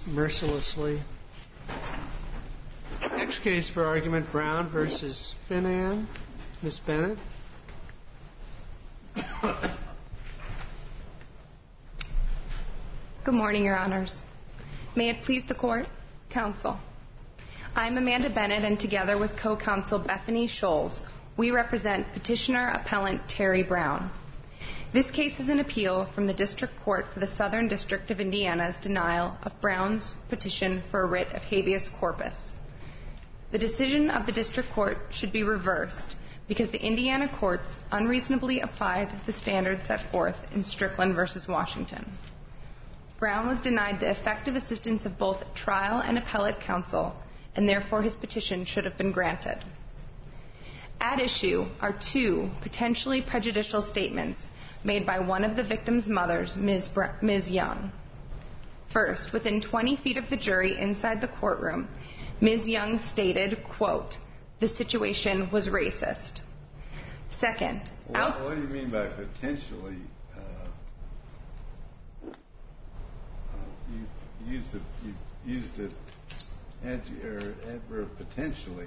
mercilessly. Next case for argument, Brown versus Finan. Ms. Bennett. Good morning, Your Honors. May it please the Court, Counsel. I'm Amanda Bennett, and together with co-counsel Bethany Scholes, we represent petitioner-appellant Terry Brown. This case is an appeal from the District Court for the Southern District of Indiana's denial of Brown's petition for a writ of habeas corpus. The decision of the District Court should be reversed because the Indiana courts unreasonably applied the standards set forth in Strickland v. Washington. Brown was denied the effective assistance of both trial and appellate counsel, and therefore his petition should have been granted. At issue are two potentially prejudicial statements made by one of the victim's mothers, Ms. Young. First, within 20 feet of the jury inside the courtroom, Ms. Young stated, quote, "The situation was racist." Second, what do you mean by potentially? You used the adverb potentially.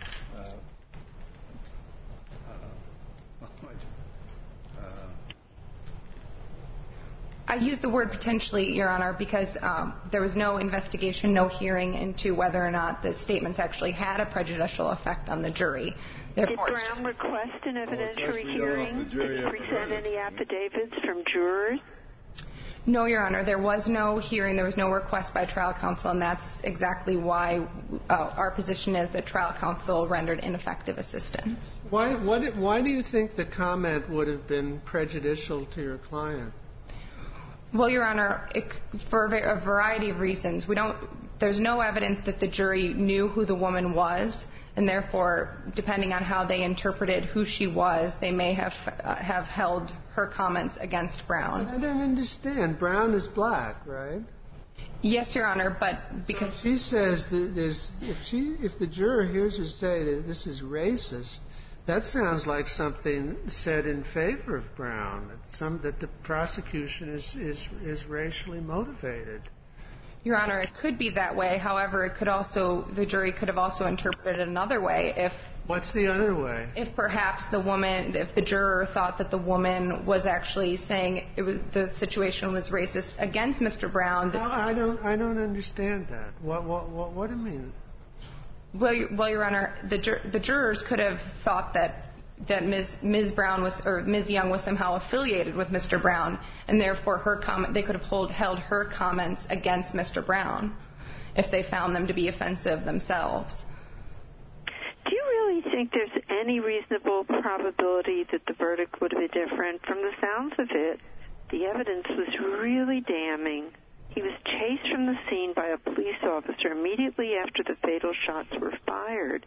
I used the word potentially, Your Honor, because there was no investigation, no hearing into whether or not the statements actually had a prejudicial effect on the jury. Therefore, did Brown request an evidentiary hearing? Did he present any affidavits from jurors? No, Your Honor. There was no hearing. There was no request by trial counsel, and that's exactly why our position is that trial counsel rendered ineffective assistance. Why do you think the comment would have been prejudicial to your client? Well, Your Honor, for a variety of reasons. There's no evidence that the jury knew who the woman was, and therefore, depending on how they interpreted who she was, they may have held her comments against Brown. But I don't understand. Brown is black, right? Yes, Your Honor, but because she says that if the juror hears her say that this is racist, that sounds like something said in favor of Brown. That the prosecution is racially motivated. Your Honor, it could be that way. However, the jury could have also interpreted it another way. What's the other way? If perhaps if the juror thought that the woman was actually saying the situation was racist against Mr. Brown. No, I don't understand that. What do you mean? Well, Your Honor, the jurors could have thought that Ms. Young was somehow affiliated with Mr. Brown, and therefore they could have held her comments against Mr. Brown if they found them to be offensive themselves. Do you really think there's any reasonable probability that the verdict would be different? From the sounds of it, the evidence was really damning. He was chased from the scene by a police officer immediately after the fatal shots were fired.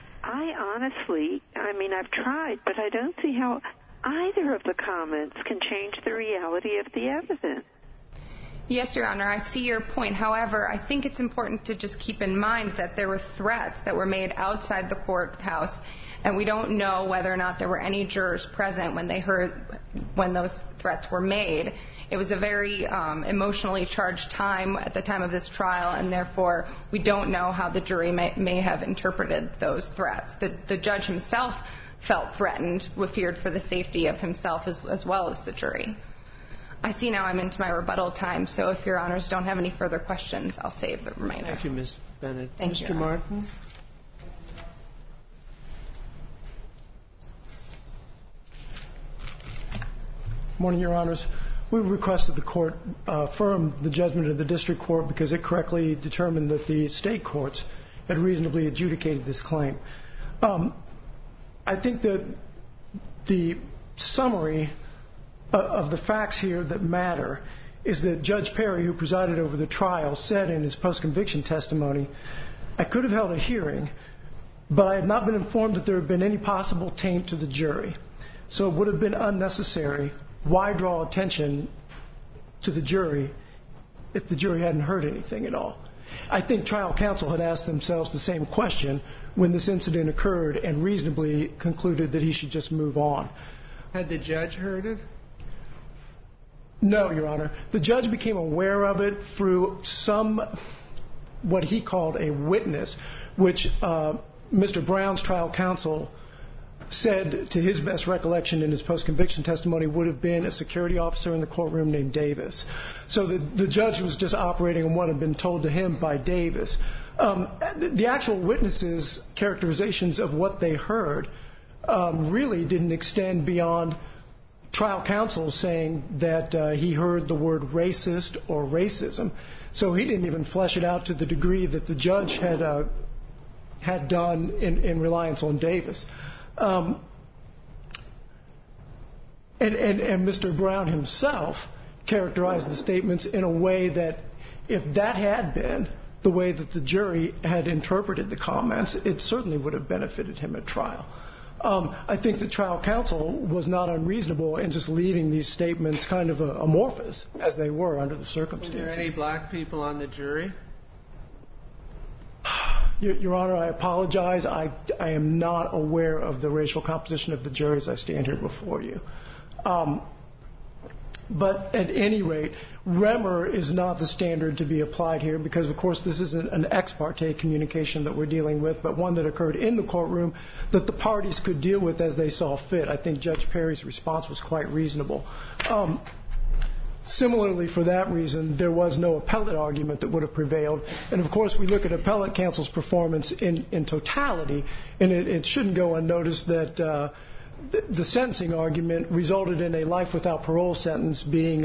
I've tried, but I don't see how either of the comments can change the reality of the evidence. Yes, Your Honor, I see your point. However, I think it's important to just keep in mind that there were threats that were made outside the courthouse, and we don't know whether or not there were any jurors present when those threats were made. It was a very emotionally charged time at the time of this trial, and therefore we don't know how the jury may have interpreted those threats. The judge himself felt threatened, feared for the safety of himself as well as the jury. I see now I'm into my rebuttal time, so if Your Honors don't have any further questions, I'll save the remainder. Thank you, Ms. Bennett. Thank you, Mr. Martin? Good morning, Your Honors. We requested the court affirm the judgment of the district court because it correctly determined that the state courts had reasonably adjudicated this claim. I think that the summary of the facts here that matter is that Judge Perry, who presided over the trial, said in his post-conviction testimony, "I could have held a hearing, but I had not been informed that there had been any possible taint to the jury. So it would have been unnecessary. Why draw attention to the jury if the jury hadn't heard anything at all?" I think trial counsel had asked themselves the same question when this incident occurred and reasonably concluded that he should just move on. Had the judge heard it? No, Your Honor. The judge became aware of it through some what he called a witness, which Mr. Brown's trial counsel said, to his best recollection in his post-conviction testimony, would have been a security officer in the courtroom named Davis. So the judge was just operating on what had been told to him by Davis. The actual witnesses' characterizations of what they heard really didn't extend beyond trial counsel saying that he heard the word racist or racism. So he didn't even flesh it out to the degree that the judge had done in reliance on Davis. And Mr. Brown himself characterized the statements in a way that, if that had been the way that the jury had interpreted the comments, it certainly would have benefited him at trial. I think the trial counsel was not unreasonable in just leaving these statements kind of amorphous, as they were under the circumstances. Were there any black people on the jury? Your Honor, I apologize. I am not aware of the racial composition of the jury as I stand here before you. But at any rate, Remmer is not the standard to be applied here because, of course, this isn't an ex parte communication that we're dealing with, but one that occurred in the courtroom that the parties could deal with as they saw fit. I think Judge Perry's response was quite reasonable. Similarly, for that reason, there was no appellate argument that would have prevailed. And, of course, we look at appellate counsel's performance in totality, and it shouldn't go unnoticed that the sentencing argument resulted in a life without parole sentence being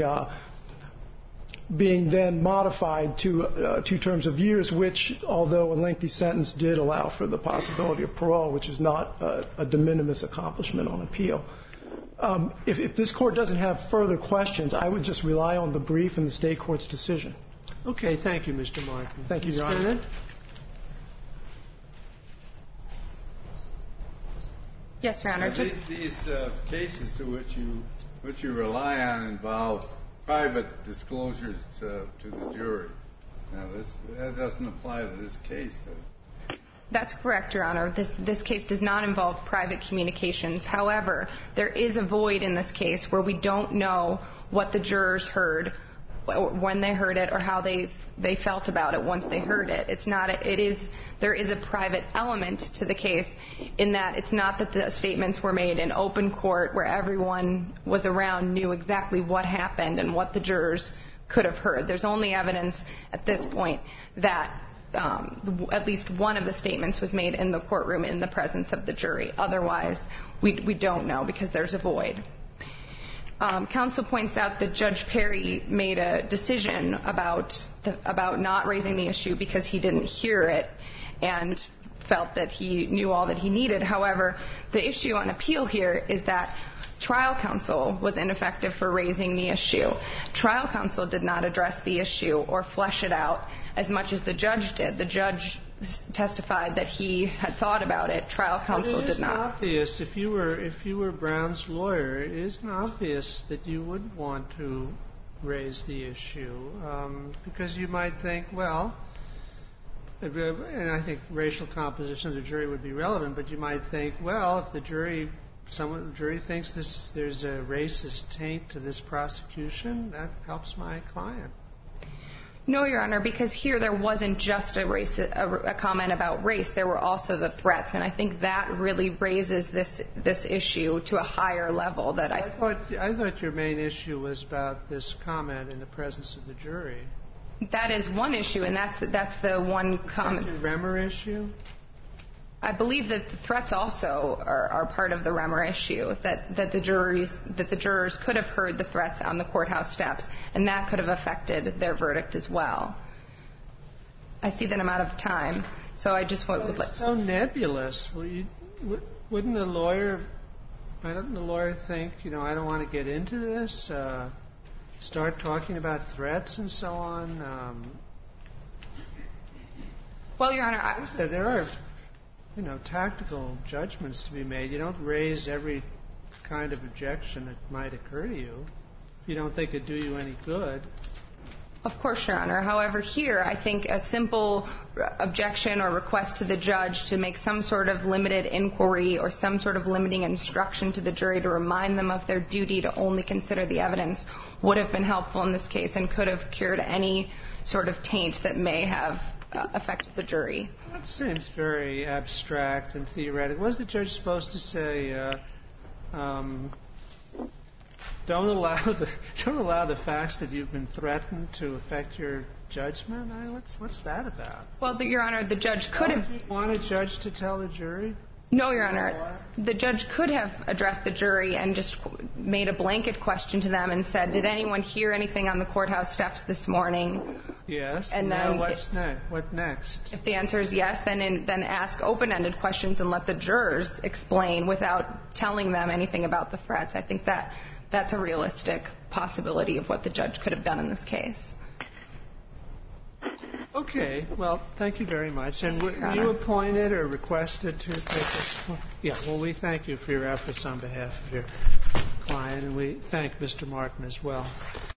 then modified to 2 terms of years, which, although a lengthy sentence, did allow for the possibility of parole, which is not a de minimis accomplishment on appeal. If this Court doesn't have further questions, I would just rely on the brief and the State Court's decision. Okay. Thank you, Mr. Martin. Thank you, Your Honor. Bennett? Yes, Your Honor. These cases to which you rely on involve private disclosures to the jury. Now, that doesn't apply to this case. That's correct, Your Honor. This case does not involve private communications. However, there is a void in this case where we don't know what the jurors heard, when they heard it, or how they felt about it once they heard it. There is a private element to the case in that it's not that the statements were made in open court where everyone was around knew exactly what happened and what the jurors could have heard. There's only evidence at this point that at least one of the statements was made in the courtroom in the presence of the jury. Otherwise, we don't know because there's a void. Counsel points out that Judge Perry made a decision about not raising the issue because he didn't hear it and felt that he knew all that he needed. However, the issue on appeal here is that trial counsel was ineffective for raising the issue. Trial counsel did not address the issue or flesh it out as much as the judge did. The judge testified that he had thought about it. Trial counsel did not. It is obvious, if you were Brown's lawyer, it is obvious that you would want to raise the issue because you might think, well, and I think racial composition of the jury would be relevant, but you might think, well, if the jury thinks there's a racist taint to this prosecution, that helps my client. No, Your Honor, because here there wasn't just a comment about race. There were also the threats, and I think that really raises this issue to a higher level. I thought your main issue was about this comment in the presence of the jury. That is one issue, and that's the one comment. Is that the Remmer issue? I believe that the threats also are part of the Remmer issue, that the jurors could have heard the threats on the courthouse steps, and that could have affected their verdict as well. I see that I'm out of time, so I just want to... It's so nebulous. Wouldn't the lawyer think, I don't want to get into this, start talking about threats and so on? Well, Your Honor, there are... tactical judgments to be made. You don't raise every kind of objection that might occur to you if you don't think it'd do you any good. Of course, Your Honor. However, here, I think a simple objection or request to the judge to make some sort of limited inquiry or some sort of limiting instruction to the jury to remind them of their duty to only consider the evidence would have been helpful in this case and could have cured any sort of taint that may have affected the jury. That seems very abstract and theoretical. Was the judge supposed to say, don't allow the facts that you've been threatened to affect your judgment? What's that about? Well, Your Honor, the judge could have... Do you want a judge to tell the jury? No, Your Honor. The judge could have addressed the jury and just made a blanket question to them and said, did anyone hear anything on the courthouse steps this morning? Yes. And now then what next? If the answer is yes, then ask open-ended questions and let the jurors explain without telling them anything about the threats. I think that's a realistic possibility of what the judge could have done in this case. Okay. Well, thank you very much. And were you appointed or requested to take this? Yeah. Well, we thank you for your efforts on behalf of your client, and we thank Mr. Martin as well.